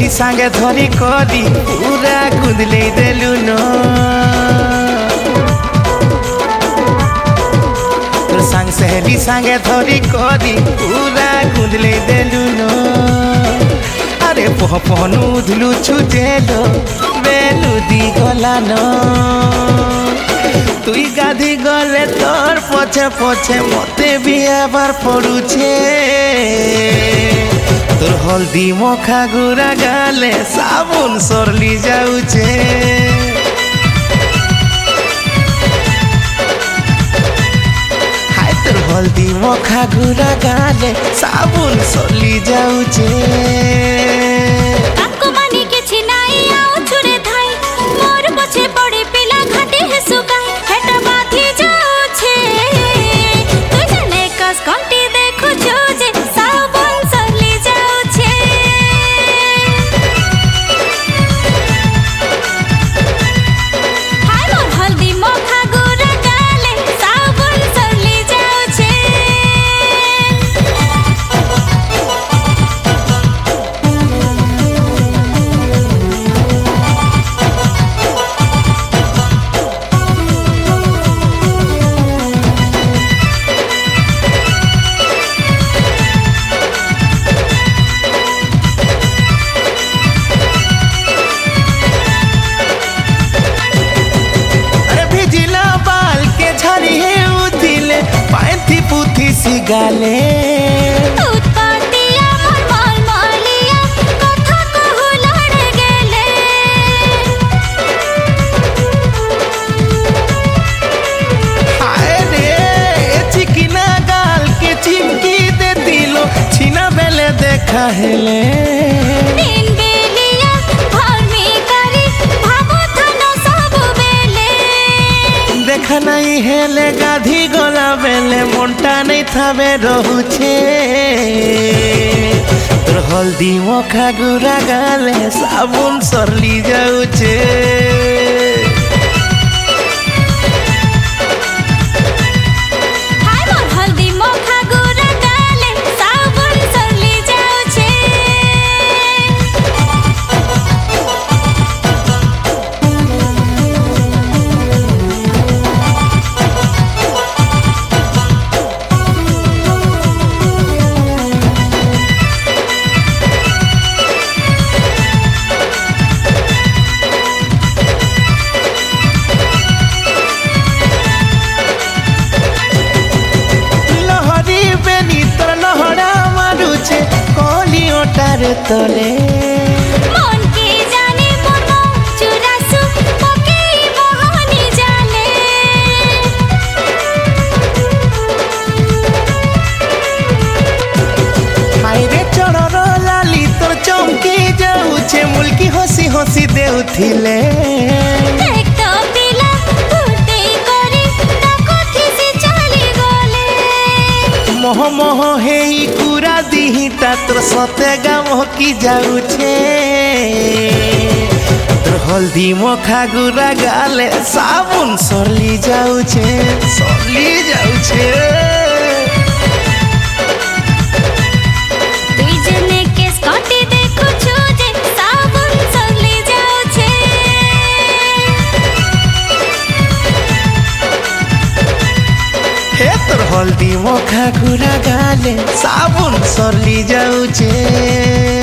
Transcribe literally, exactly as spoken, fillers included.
सहेली सांगे धरी कदी पूरा कुदले देलु न तोर सांग सहेली सांगे धरी कदी पूरा कुदले देलु न अरे पह पहनु धुलु छुटेलो बेलु दी गला न तुई गाधी गले तोर पछे पछे मते भी आबार पड़ुछे तोर हल्दी मखा गुरा गाले साबुन सरली जाउछे हाय तोर हल्दी मखा गुरा गाले साबुन सरली जाउछे गाले उत्पत्तिया मोर मोर मोलिया कथा कहू लड़ गेले हाय रे चिकना गाल के चिमकी दे दिलो छीना बेले देखा हेले दिन बेलिया भरमी करी भाबो थानो सब बेले देखा नहीं हेले गाधी गला बेले मोंटा नहीं थावे रहुछे तोर हल्दी मखा गुरा गाले साबुन सरली जाउछे हाय मोर हल्दी मखा गुरा गाले साबुन सरली जाउछे तले मन के जाने मोनो चुरासु पके मोहनी जाने हाय रे चढ़र लाली तोर चमकी जाउछे मुल्की हसी हसी देउथिले एक तो पिला फुटे करे ताकथि से चली गले मोह मोह हेई कुरा दिहिटा तोर सते गाम की जाउछे तोर हल्दी मखा गुरा गाले साबुन सरली जाउछे सरली जाउछे तुई जने केस काटी देखो छुजे साबुन सरली जाउछे हे तोर हल्दी मखा गुरा गाले साबुन सरली जाउछे।